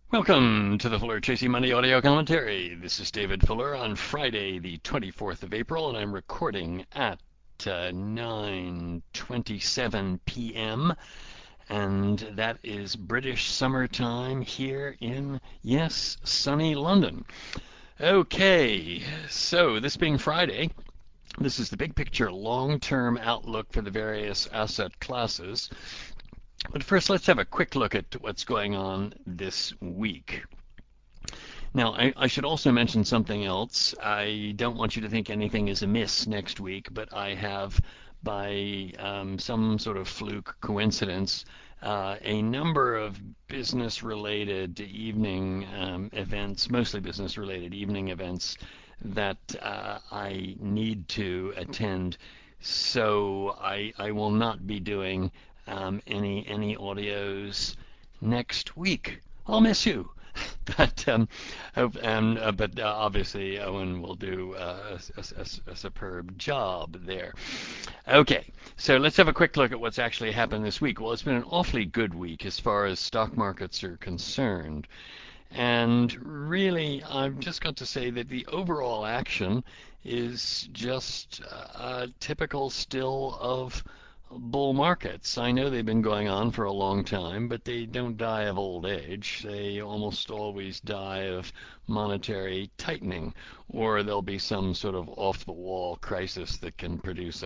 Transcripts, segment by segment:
Welcome to the Fuller Tracy Money Audio Commentary. This is David Fuller on Friday, the 24th of April, and I'm recording at 9:27 p.m. And that is British summertime here in, yes, sunny London. Okay, so this being Friday, this is the big picture long-term outlook for the various asset classes. But first, let's have a quick look at what's going on this week. Now, I should also mention something else. I don't want you to think anything is amiss next week, but I have, by some sort of fluke coincidence, a number of business-related evening events, mostly business-related evening events, that I need to attend. So I will not be doing any audios next week. I'll miss you. But obviously Owen will do a superb job there. Okay, so let's have a quick look at what's actually happened this week. Well, it's been an awfully good week as far as stock markets are concerned. And really, I've just got to say that the overall action is just typical still of bull markets. I know they've been going on for a long time, but they don't die of old age. They almost always die of monetary tightening, or there'll be some sort of off-the-wall crisis that can produce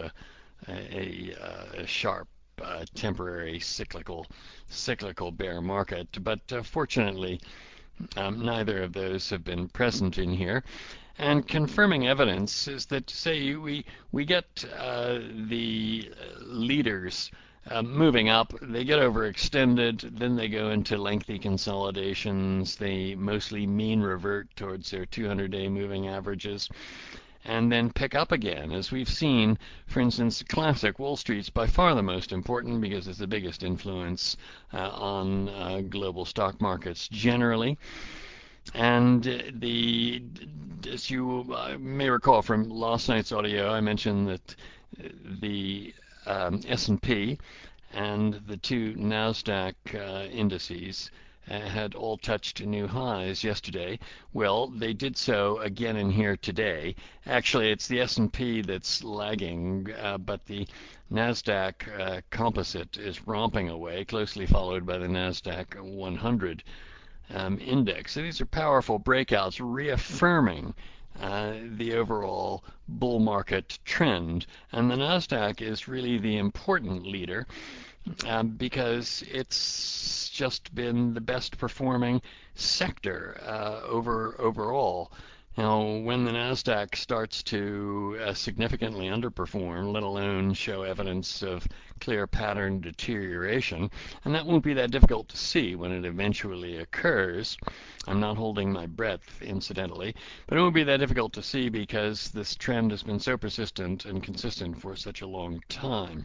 a sharp temporary cyclical bear market. But fortunately, neither of those have been present in here. And confirming evidence is that, say, we get the leaders moving up, they get overextended, then they go into lengthy consolidations, they mostly mean revert towards their 200-day moving averages, and then pick up again. As we've seen, for instance, classic Wall Street's by far the most important because it's the biggest influence on global stock markets generally. And as you may recall from last night's audio, I mentioned that the S&P and the two NASDAQ indices had all touched new highs yesterday. Well, they did so again in here today. Actually, it's the S&P that's lagging, but the NASDAQ composite is romping away, closely followed by the NASDAQ 100 index. So these are powerful breakouts reaffirming the overall bull market trend. And the NASDAQ is really the important leader because it's just been the best performing sector overall. Now, when the NASDAQ starts to significantly underperform, let alone show evidence of clear pattern deterioration, and that won't be that difficult to see when it eventually occurs. I'm not holding my breath, incidentally, but it won't be that difficult to see because this trend has been so persistent and consistent for such a long time.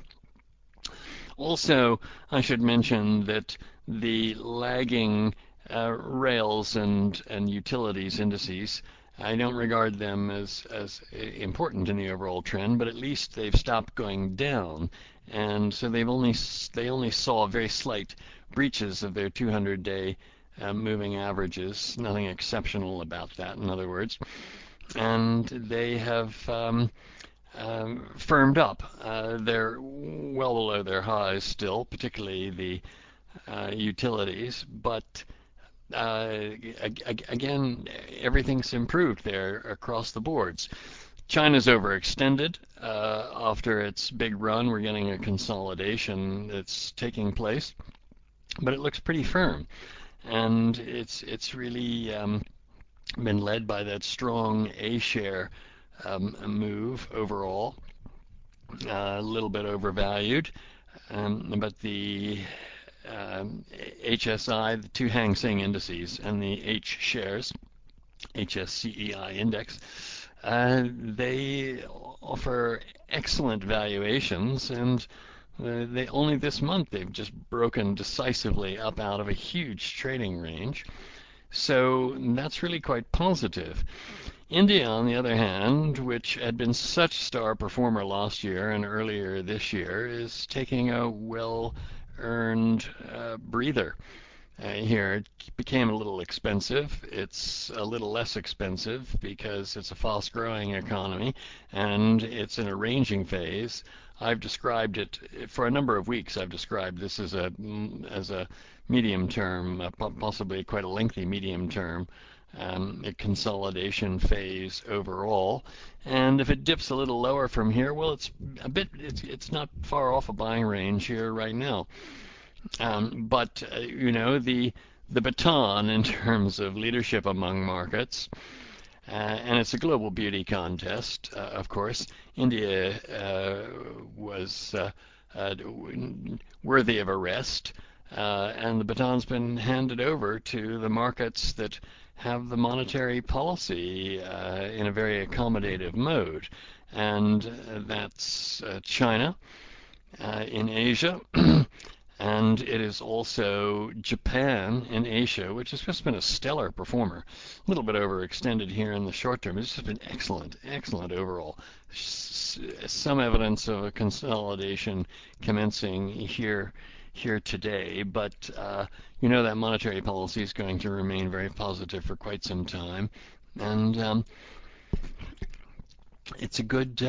Also, I should mention that the lagging rails and utilities indices, I don't regard them as important in the overall trend, but at least they've stopped going down, and so they only saw very slight breaches of their 200-day moving averages. Nothing exceptional about that, in other words, and they have firmed up. They're well below their highs still, particularly the utilities, but again, everything's improved there across the boards. China's overextended after its big run. We're getting a consolidation that's taking place, but it looks pretty firm, and it's really been led by that strong A-share move overall, a little bit overvalued, but the HSI, the two Hang Seng indices, and the H shares, HSCEI index, they offer excellent valuations, and they only this month they've just broken decisively up out of a huge trading range. So that's really quite positive. India, on the other hand, which had been such a star performer last year and earlier this year, is taking a well-earned breather. here. It became a little expensive. It's a little less expensive because it's a fast-growing economy and it's in a ranging phase. I've described it for a number of weeks. I've described this as a medium term, possibly quite a lengthy medium term a consolidation phase overall. And if it dips a little lower from here, well, it's not far off a buying range here right now. But the baton in terms of leadership among markets, and it's a global beauty contest, of course. India was worthy of arrest, and the baton's been handed over to the markets that have the monetary policy in a very accommodative mode, and that's China in Asia. And it is also Japan in Asia, which has just been a stellar performer. A little bit overextended here in the short term. It's just been excellent, excellent overall. Some evidence of a consolidation commencing here today, but that monetary policy is going to remain very positive for quite some time, and it's a good.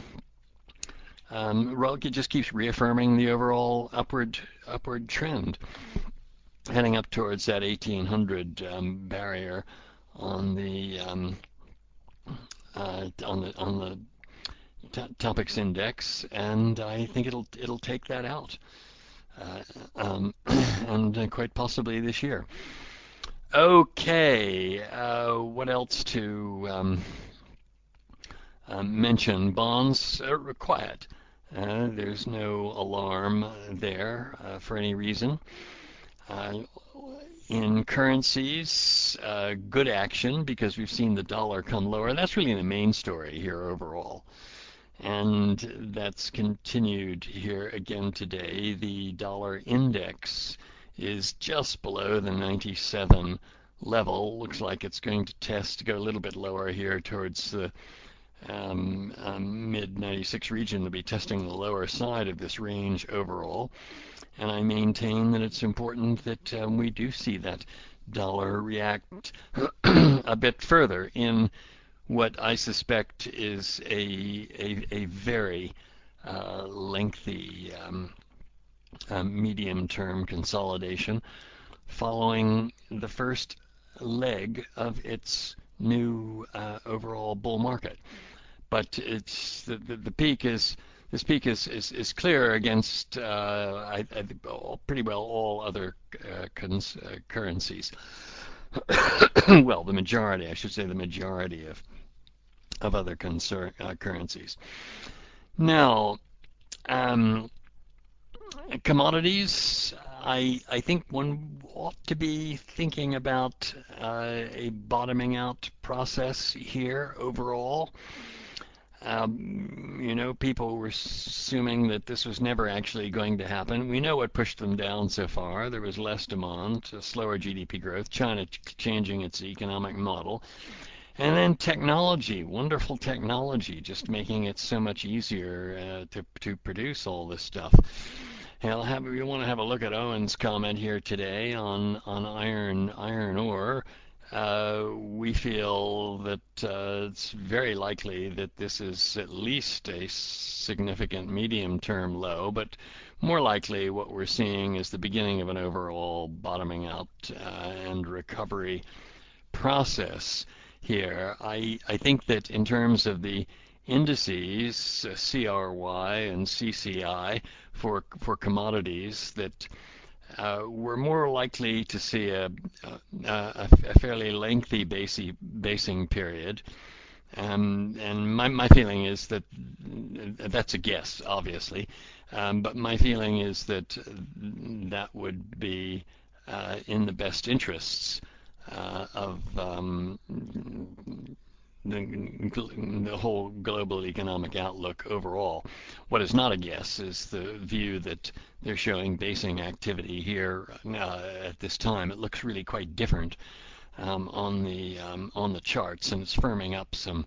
It just keeps reaffirming the overall upward trend, heading up towards that 1800 barrier on the topics index, and I think it'll take that out, and quite possibly this year. Okay, what else to mention? Bonds are quiet. There's no alarm there for any reason. Uh, in currencies, good action because we've seen the dollar come lower. That's really the main story here overall. And that's continued here again today. The dollar index is just below the 97 level. Looks like it's going to test to go a little bit lower here towards the mid 96 region to be testing the lower side of this range overall. And I maintain that it's important that we do see that dollar react a bit further in what I suspect is a very lengthy medium-term consolidation following the first leg of its new overall bull market. But it's the peak is this peak is clear against pretty well all other currencies. Well, the majority, I should say, the majority of other currencies. Now, um, commodities. I think one ought to be thinking about a bottoming out process here overall. People were assuming that this was never actually going to happen. We know what pushed them down so far. There was less demand, slower GDP growth, China changing its economic model, and then technology, wonderful technology, just making it so much easier to produce all this stuff. We want to have a look at Owen's comment here today on iron ore. We feel that it's very likely that this is at least a significant medium-term low, but more likely what we're seeing is the beginning of an overall bottoming out and recovery process here. I think that in terms of the indices, CRY and CCI for commodities, that we're more likely to see a fairly lengthy basing period. And my feeling is that that's a guess, obviously, but my feeling is that that would be in the best interests of the whole global economic outlook overall. What is not a guess is the view that they're showing basing activity here at this time. It looks really quite different on the charts, and it's firming up some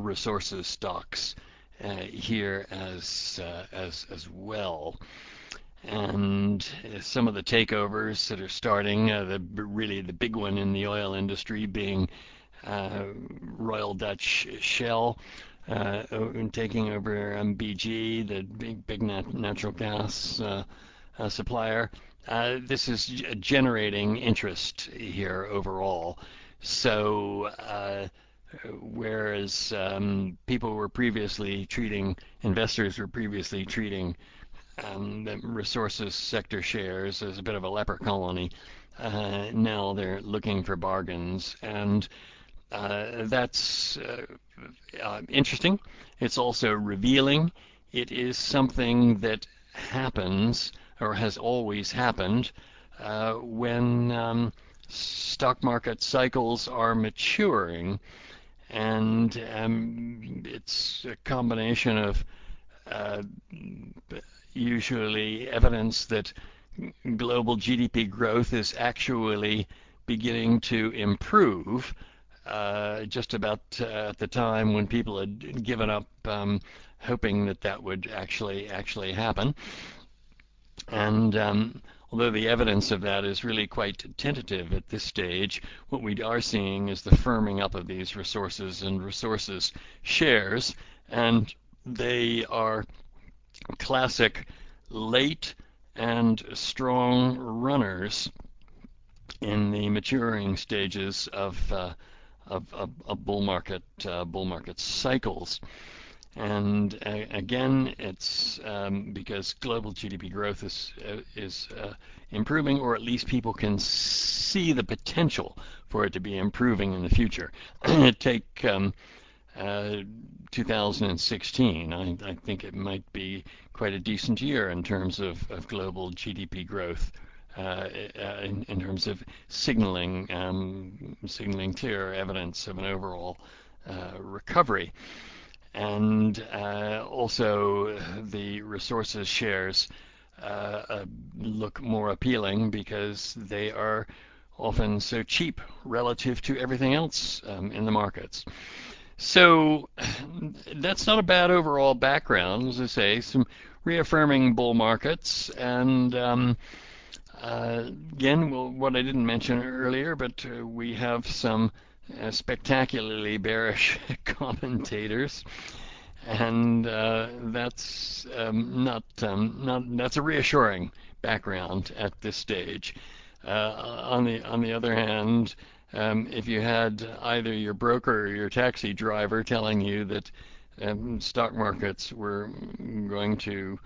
resources stocks here as well. and some of the takeovers that are starting, really the big one in the oil industry being uh, Royal Dutch Shell taking over BG, the big natural gas supplier. This is generating interest here overall. So whereas people were previously treating, investors were previously treating the resources sector shares as a bit of a leper colony, now they're looking for bargains, and that's interesting. It's also revealing. It is something that happens or has always happened when stock market cycles are maturing, and it's a combination of uh, usually evidence that global GDP growth is actually beginning to improve just about at the time when people had given up hoping that that would actually happen. And although the evidence of that is really quite tentative at this stage, what we are seeing is the firming up of these resources and resources shares, and they are classic late and strong runners in the maturing stages of bull market cycles. And again, it's because global GDP growth is improving, or at least people can see the potential for it to be improving in the future. Take uh, 2016. I think it might be quite a decent year in terms of global GDP growth. In terms of signaling clear evidence of an overall recovery. And also the resources shares look more appealing because they are often so cheap relative to everything else in the markets. So that's not a bad overall background, as I say, some reaffirming bull markets. And again, well, what I didn't mention earlier, but we have some spectacularly bearish commentators, and that's not that's a reassuring background at this stage. On the other hand, if you had either your broker or your taxi driver telling you that stock markets were going to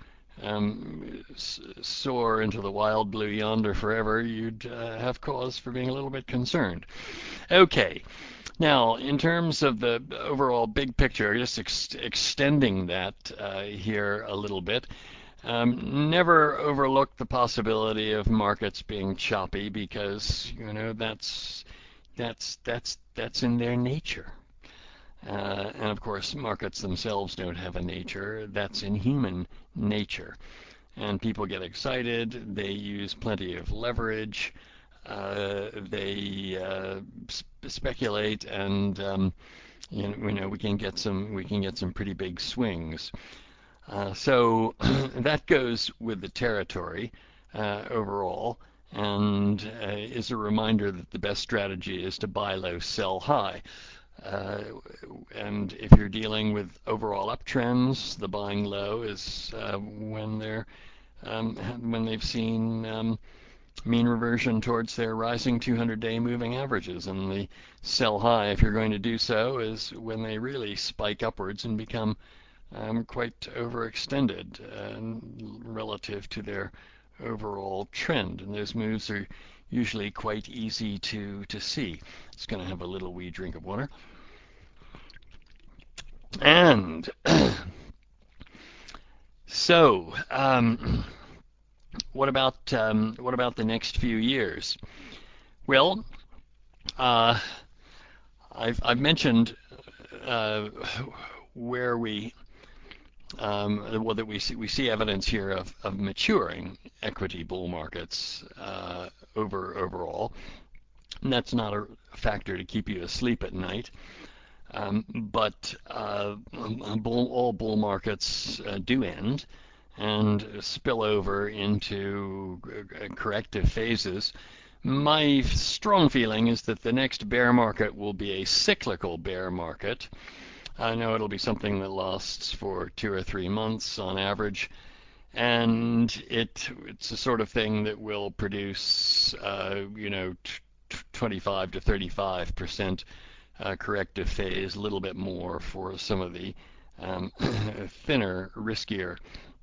soar into the wild blue yonder forever, you'd have cause for being a little bit concerned. Okay, now in terms of the overall big picture, just extending that here a little bit. Never overlook the possibility of markets being choppy because that's in their nature. And of course, markets themselves don't have a nature. That's in human nature. And people get excited. They use plenty of leverage. They speculate, and we can get some pretty big swings. So that goes with the territory overall, and is a reminder that the best strategy is to buy low, sell high. Uh, and if you're dealing with overall uptrends, the buying low is when they've seen mean reversion towards their rising 200-day moving averages, and the sell high, if you're going to do so, is when they really spike upwards and become quite overextended relative to their overall trend. And those moves are usually quite easy to see. It's going to have a little wee drink of water. And so, what about the next few years? Well, uh, I've mentioned uh, where well, that we see evidence here of maturing equity bull markets overall. And that's not a factor to keep you asleep at night. But all bull markets do end, and spill over into corrective phases. My strong feeling is that the next bear market will be a cyclical bear market. I know it'll be something that lasts for 2 or 3 months on average, and it's the sort of thing that will produce, 25 to 35% corrective phase, a little bit more for some of the thinner, riskier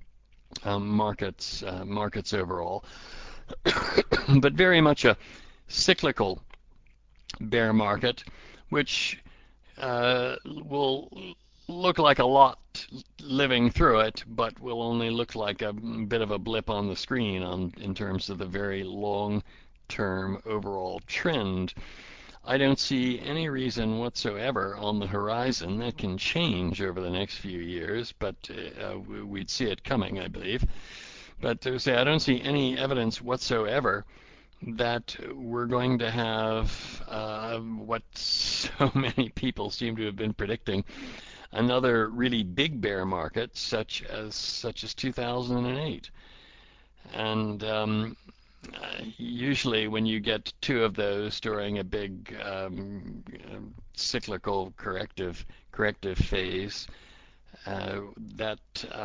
markets overall, but very much a cyclical bear market, which will look like a lot living through it, but will only look like a bit of a blip on the screen in terms of the very long term overall trend. I don't see any reason whatsoever on the horizon that can change over the next few years, but we'd see it coming, I believe. But to say I don't see any evidence whatsoever that we're going to have what so many people seem to have been predicting, another really big bear market such as 2008. And usually when you get two of those during a big cyclical corrective phase, that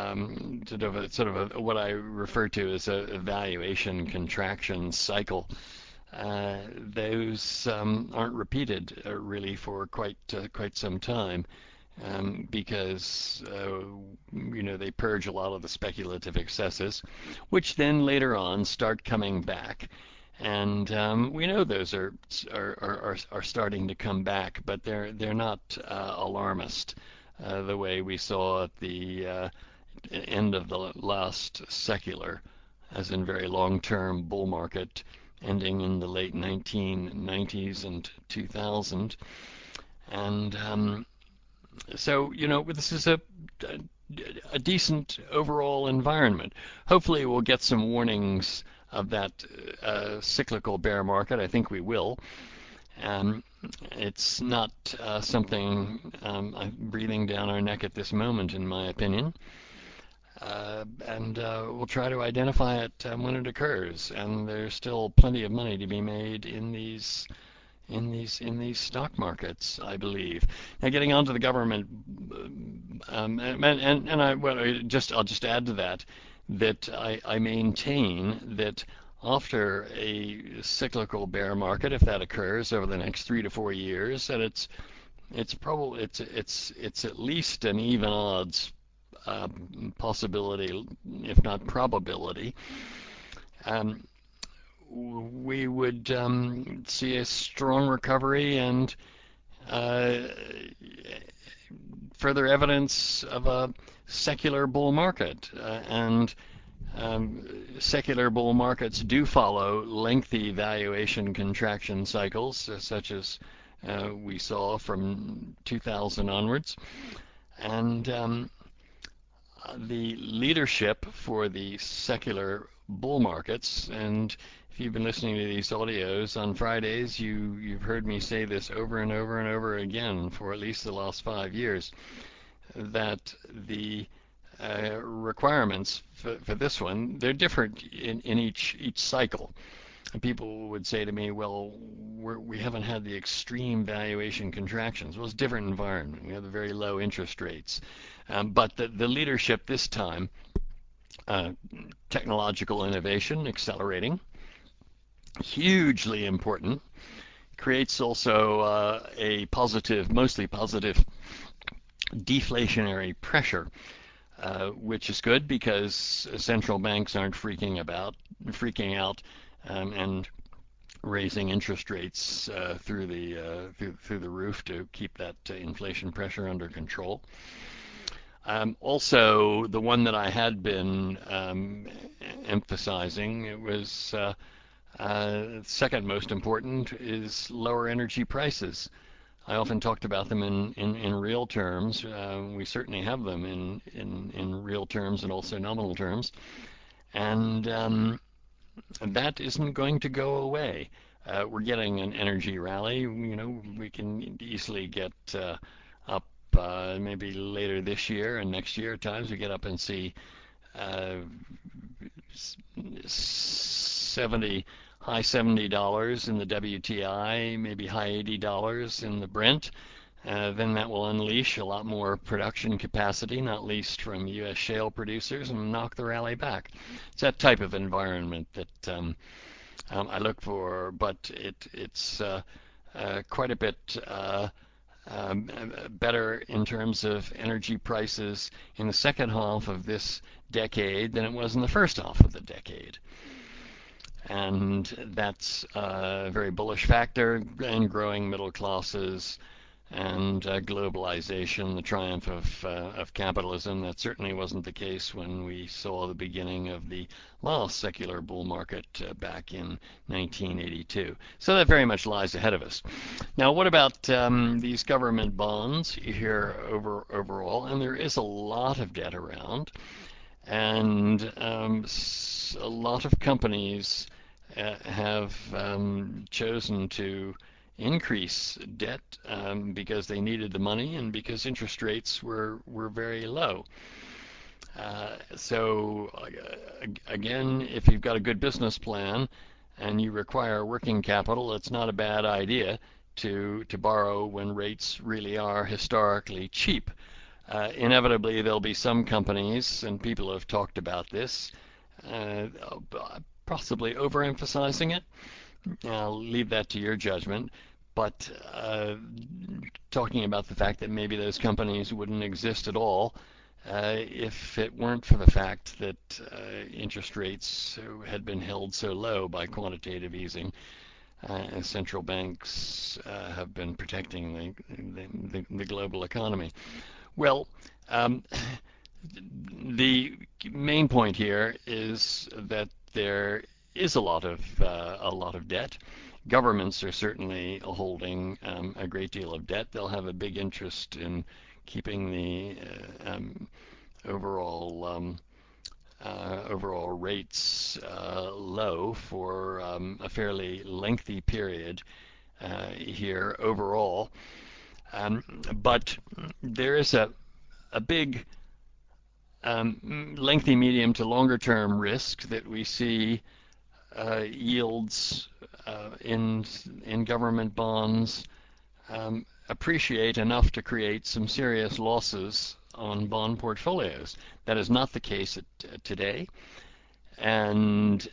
what I refer to as a valuation contraction cycle. Those aren't repeated really for quite some time, because they purge a lot of the speculative excesses, which then later on start coming back. And we know those are starting to come back, but they're not alarmist the way we saw at the end of the last secular, as in very long-term bull market, ending in the late 1990s and 2000. And so, this is a decent overall environment. Hopefully, we'll get some warnings of that cyclical bear market. I think we will. It's not something breathing down our neck at this moment, in my opinion. And we'll try to identify it when it occurs. And there's still plenty of money to be made in these stock markets, I believe. Now, getting onto the government, I'll just add to that I maintain that after a cyclical bear market, if that occurs over the next 3 to 4 years, that it's at least an even odds possibility, if not probability. We would see a strong recovery and further evidence of a secular bull market. And secular bull markets do follow lengthy valuation contraction cycles, such as we saw from 2000 onwards. And the leadership for the secular bull markets, and if you've been listening to these audios on Fridays, you've heard me say this over and over and over again for at least the last 5 years, that the requirements for this one, they're different in each cycle. And people would say to me, well, we haven't had the extreme valuation contractions. Well, it's a different environment. We have the very low interest rates. But the leadership this time, technological innovation accelerating, hugely important, creates also a positive, mostly positive, deflationary pressure, which is good because central banks aren't freaking out, and raising interest rates through the roof to keep that inflation pressure under control. Also, the one that I had been emphasizing, it was second most important, is lower energy prices. I often talked about them in real terms. We certainly have them in real terms and also nominal terms. And that isn't going to go away. We're getting an energy rally. We can easily get up maybe later this year and next year. At times we get up and see uh, 70, high $70 in the WTI, maybe high $80 in the Brent. Then that will unleash a lot more production capacity, not least from U.S. shale producers, and knock the rally back. It's that type of environment that I look for, but it's quite a bit um, better in terms of energy prices in the second half of this decade than it was in the first half of the decade. And that's a very bullish factor in growing middle classes and globalization, the triumph of capitalism. That certainly wasn't the case when we saw the beginning of the last secular bull market back in 1982. So that very much lies ahead of us. Now, what about these government bonds here overall? And there is a lot of debt around, and a lot of companies have chosen to increase debt because they needed the money and because interest rates were very low. So again, if you've got a good business plan and you require working capital, it's not a bad idea to borrow when rates really are historically cheap. Inevitably, there'll be some companies, and people have talked about this, uh, possibly overemphasizing it. I'll leave that to your judgment. But talking about the fact that maybe those companies wouldn't exist at all if it weren't for the fact that interest rates had been held so low by quantitative easing. Central banks have been protecting the global economy. Well, um, the main point here is that there is a lot of debt. Governments are certainly holding a great deal of debt. They'll have a big interest in keeping the overall overall rates low for a fairly lengthy period here overall. But there is a big lengthy, medium to longer term risk that we see yields in government bonds appreciate enough to create some serious losses on bond portfolios. That is not the case today, and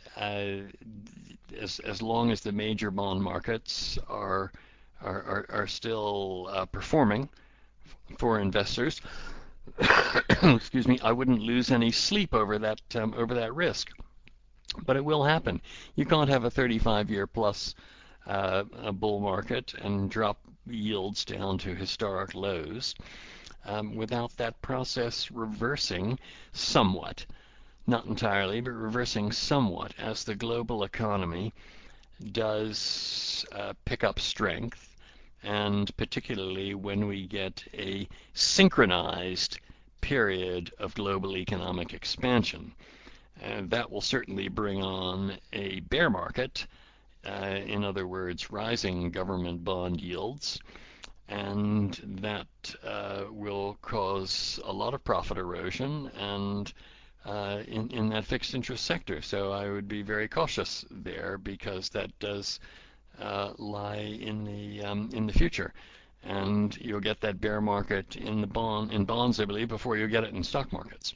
as long as the major bond markets are still performing for investors, excuse me, I wouldn't lose any sleep over that risk. But it will happen. You can't have a 35-year plus a bull market and drop yields down to historic lows without that process reversing somewhat, not entirely, but reversing somewhat as the global economy does pick up strength, and particularly when we get a synchronized period of global economic expansion. That will certainly bring on a bear market, in other words, rising government bond yields, and that will cause a lot of profit erosion and in that fixed interest sector. So I would be very cautious there because that does lie in the future, and you'll get that bear market in bonds, I believe, before you get it in stock markets.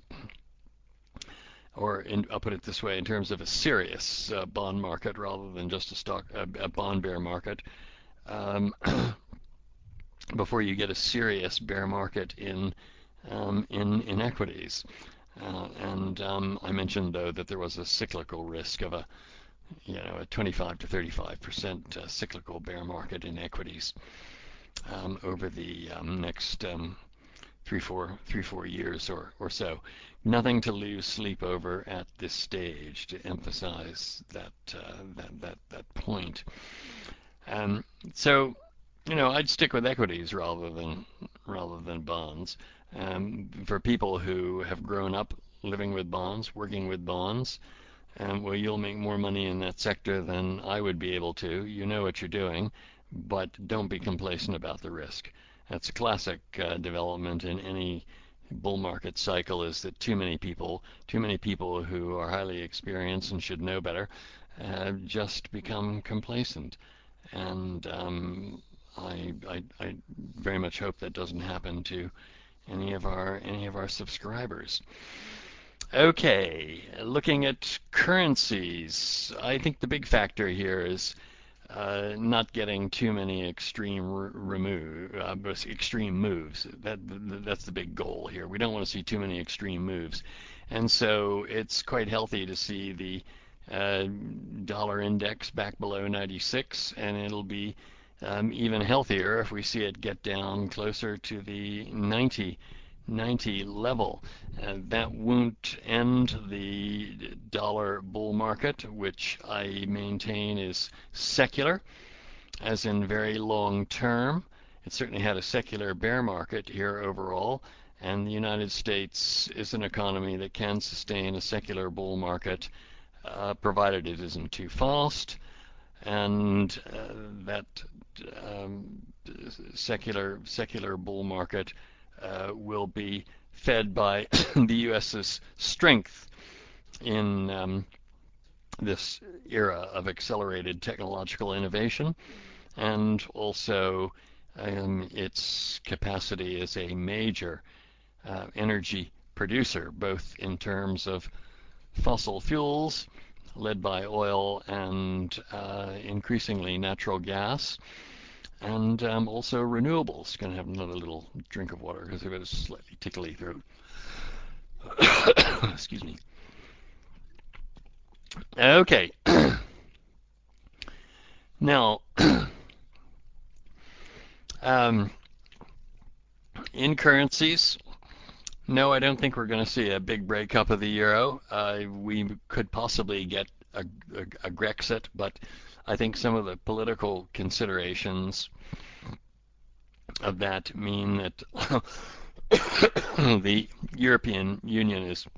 Or I'll put it this way, in terms of a serious bond market rather than just a bond bear market, um, before you get a serious bear market in equities. And I mentioned though that there was a cyclical risk of a 25 to 35% cyclical bear market in equities over the next 3, 4 years or so. Nothing to lose sleep over at this stage, to emphasize that point. Um, so I'd stick with equities rather than bonds. For people who have grown up living with bonds, working with bonds, well, you'll make more money in that sector than I would be able to. You know what you're doing, but don't be complacent about the risk. That's a classic development in any bull market cycle is that too many people who are highly experienced and should know better, just become complacent. And I very much hope that doesn't happen to any of our subscribers. Okay, looking at currencies, I think the big factor here is not getting too many extreme moves. That's the big goal here. We don't want to see too many extreme moves, and so it's quite healthy to see the uh, dollar index back below 96, and it'll be even healthier if we see it get down closer to the 90 level. That won't end the dollar bull market, which I maintain is secular, as in very long term. It certainly had a secular bear market here overall, and the United States is an economy that can sustain a secular bull market, provided it isn't too fast, and that um, secular bull market will be fed by the U.S.'s strength in this era of accelerated technological innovation, and also its capacity as a major energy producer, both in terms of fossil fuels, led by oil and increasingly natural gas, and also renewables. Going to have another little drink of water because I've got a slightly tickly throat. Excuse me. Okay. Now, um, in currencies, no, I don't think we're going to see a big breakup of the euro. We could possibly get a Grexit, but I think some of the political considerations of that mean that the European Union is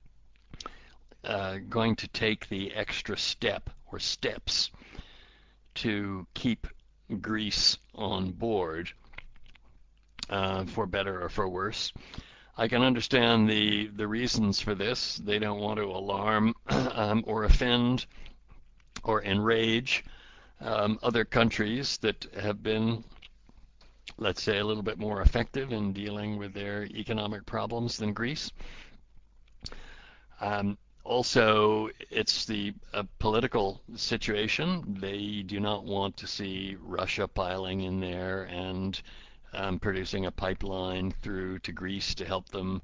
going to take the extra step or steps to keep Greece on board, for better or for worse. I can understand the reasons for this. They don't want to alarm or offend or enrage other countries that have been, let's say, a little bit more effective in dealing with their economic problems than Greece. Also, it's the political situation. They do not want to see Russia piling in there and producing a pipeline through to Greece to help them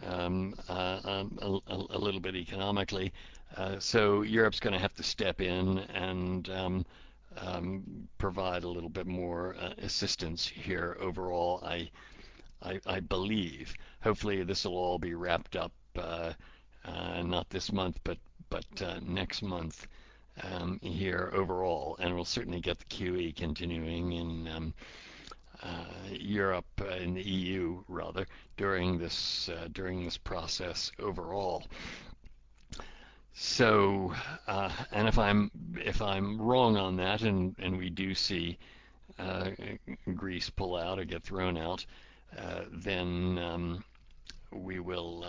a little bit economically. So Europe's going to have to step in and provide a little bit more assistance here overall. I believe. Hopefully, this will all be wrapped up. Not this month, but next month here overall, and we'll certainly get the QE continuing in Europe, in the EU rather, during this process overall. So, and if I'm wrong on that, and we do see uh, Greece pull out or get thrown out, then we will.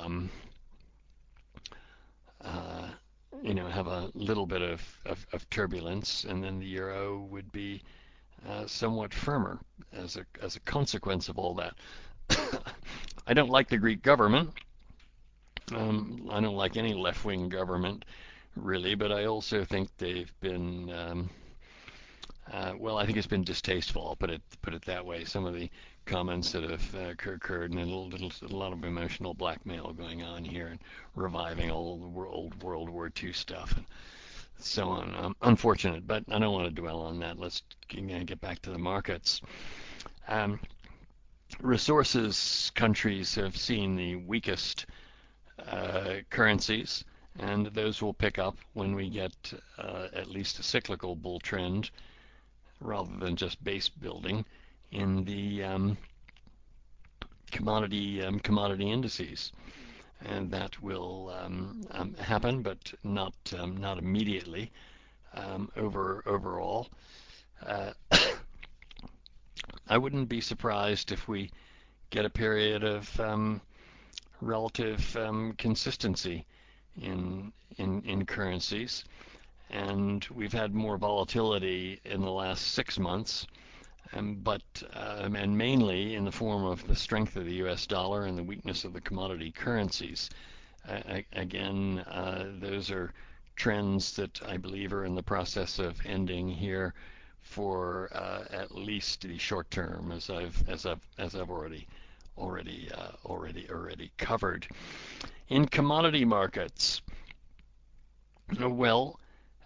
Uh, have a little bit of turbulence, and then the euro would be somewhat firmer as a consequence of all that. I don't like the Greek government. I don't like any left-wing government really, but I also think they've been well, I think it's been distasteful. I'll put it that way. Some of the comments that have occurred, and a lot of emotional blackmail going on here, and reviving old World War II stuff, and so on. Unfortunate, but I don't want to dwell on that. Let's get back to the markets. Um, Resources countries have seen the weakest currencies, and those will pick up when we get at least a cyclical bull trend rather than just base building in the commodity indices, and that will happen, but not immediately. Overall, uh, I wouldn't be surprised if we get a period of relative consistency in currencies, and we've had more volatility in the last 6 months, but and mainly in the form of the strength of the U.S. dollar and the weakness of the commodity currencies. Again, those are trends that I believe are in the process of ending here for at least the short term, as I've already covered. In commodity markets, well,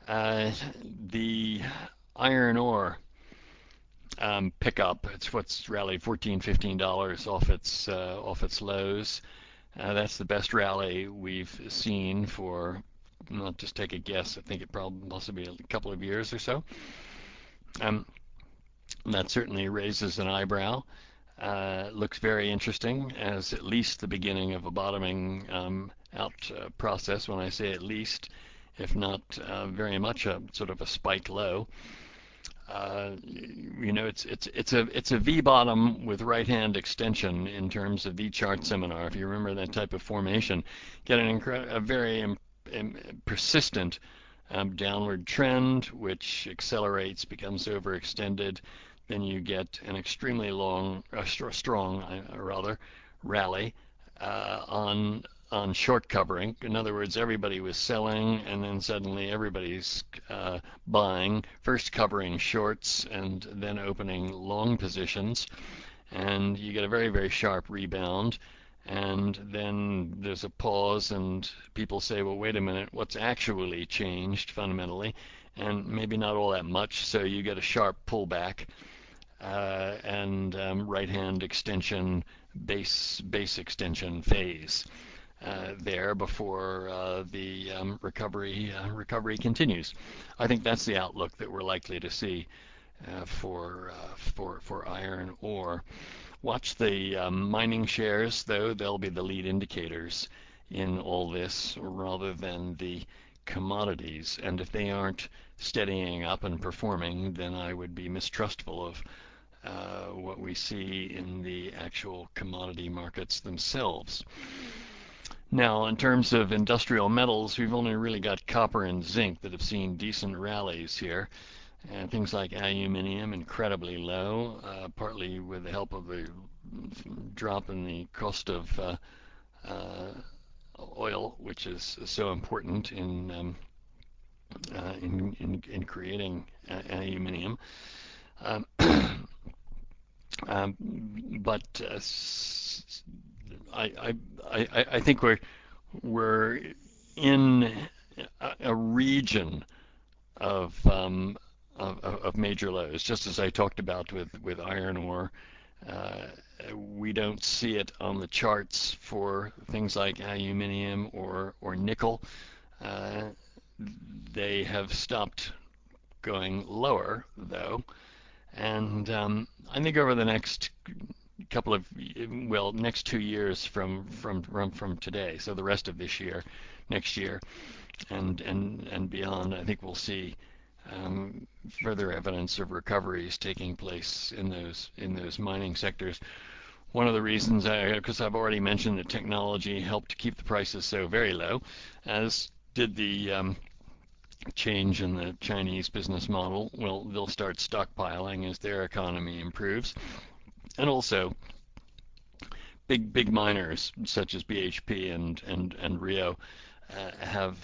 the iron ore pickup. It's what's rallied $14, $15 off its lows. That's the best rally we've seen for, I'll just take a guess, I think it probably possibly a couple of years or so. Um, that certainly raises an eyebrow. Looks very interesting as at least the beginning of a bottoming out process. When I say at least, if not very much a sort of a spike low. It's a V bottom with right hand extension in terms of V chart seminar. If you remember that type of formation, get a very persistent downward trend, which accelerates, becomes overextended. Then you get an extremely strong, rather, rally on short covering. In other words, everybody was selling, and then suddenly everybody's buying, first covering shorts and then opening long positions, and you get a very, very sharp rebound. And then there's a pause, and people say, well, wait a minute, what's actually changed fundamentally? And maybe not all that much, so you get a sharp pullback and right hand extension, base extension phase there before the recovery continues. I think that's the outlook that we're likely to see for iron ore. Watch the mining shares, though. They'll be the lead indicators in all this rather than the commodities. And if they aren't steadying up and performing, then I would be mistrustful of what we see in the actual commodity markets themselves. Now, in terms of industrial metals, we've only really got copper and zinc that have seen decent rallies here. And things like aluminium, incredibly low, partly with the help of the drop in the cost of oil, which is so important in creating aluminium. But I think we're in a region of major lows, just as I talked about with iron ore. We don't see it on the charts for things like aluminium or nickel. They have stopped going lower, though, and I think over the next next 2 years from today, so the rest of this year, next year, and beyond, I think we'll see further evidence of recoveries taking place in those mining sectors. One of the reasons, because I've already mentioned that technology helped keep the prices so very low, as did the change in the Chinese business model. Well, they'll start stockpiling as their economy improves, and also big miners such as BHP and Rio have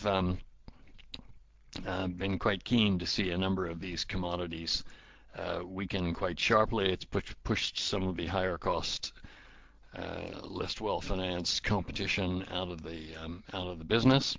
been quite keen to see a number of these commodities weaken quite sharply. It's pushed some of the higher cost, less well-financed competition out of the business,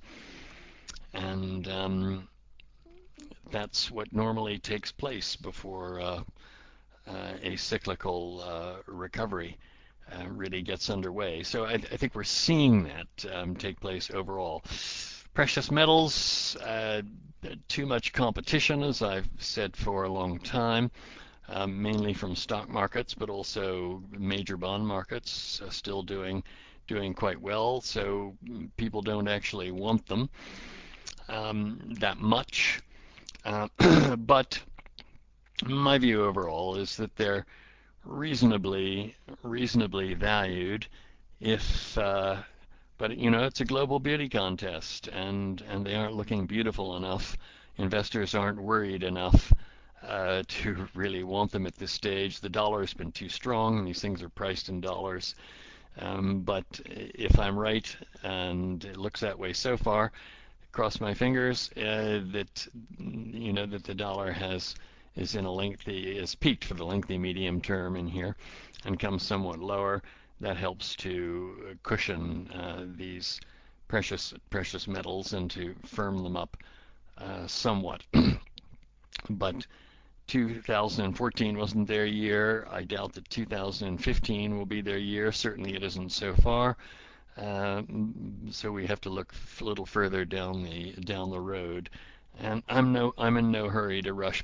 and that's what normally takes place before a cyclical recovery really gets underway. So I think we're seeing that take place overall. Precious metals, too much competition, as I've said for a long time, mainly from stock markets, but also major bond markets still doing quite well. So people don't actually want them that much. But my view overall is that they're reasonably valued if But it's a global beauty contest, and they aren't looking beautiful enough. Investors aren't worried enough to really want them at this stage. The dollar's been too strong, and these things are priced in dollars. But if I'm right, and it looks that way so far, cross my fingers that that the dollar is peaked for the lengthy medium term in here, and comes somewhat lower. That helps to cushion these precious metals and to firm them up somewhat. But 2014 wasn't their year. I doubt that 2015 will be their year. Certainly, it isn't so far. So we have to look a little further down the road. And I'm in no hurry to rush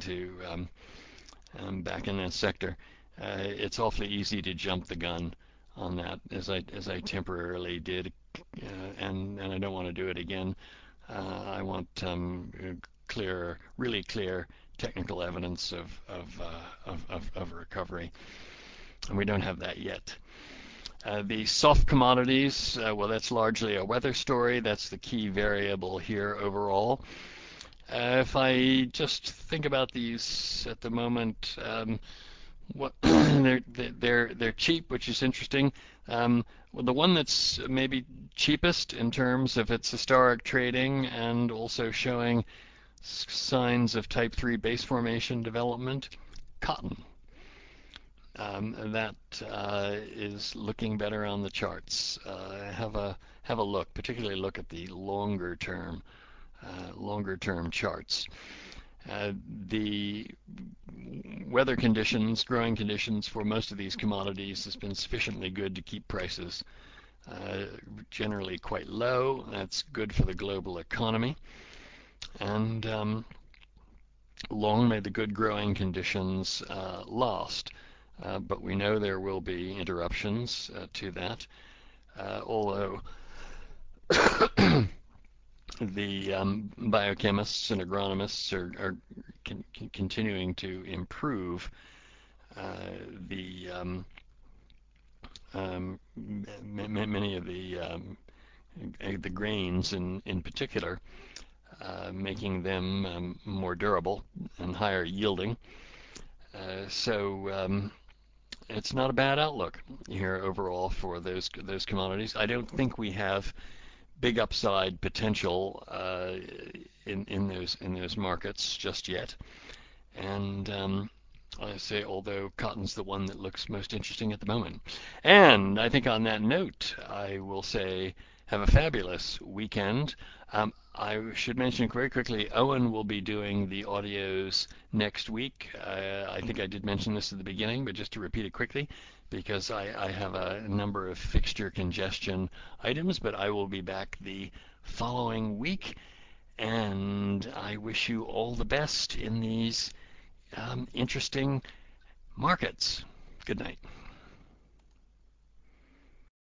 back in that sector. It's awfully easy to jump the gun on that, as I temporarily did, and I don't want to do it again. I want really clear technical evidence of recovery, and we don't have that yet. The soft commodities, well, that's largely a weather story. That's the key variable here overall. If I just think about these at the moment, what they're cheap, which is interesting. Well, the one that's maybe cheapest in terms of its historic trading and also showing signs of Type 3 base formation development, cotton. That is looking better on the charts. Have a look, particularly look at the longer term charts. The weather conditions, growing conditions for most of these commodities has been sufficiently good to keep prices generally quite low. That's good for the global economy. And long may the good growing conditions last. But we know there will be interruptions to that, although the biochemists and agronomists are continuing to improve the many of the grains in particular, making them more durable and higher yielding. So it's not a bad outlook here overall for those commodities. I don't think we have big upside potential in those markets just yet. And I say, although cotton's the one that looks most interesting at the moment. And I think on that note, I will say, have a fabulous weekend. I should mention very quickly, Owen will be doing the audios next week. I think I did mention this at the beginning, but just to repeat it quickly, because I have a number of fixture congestion items, but I will be back the following week. And I wish you all the best in these interesting markets. Good night.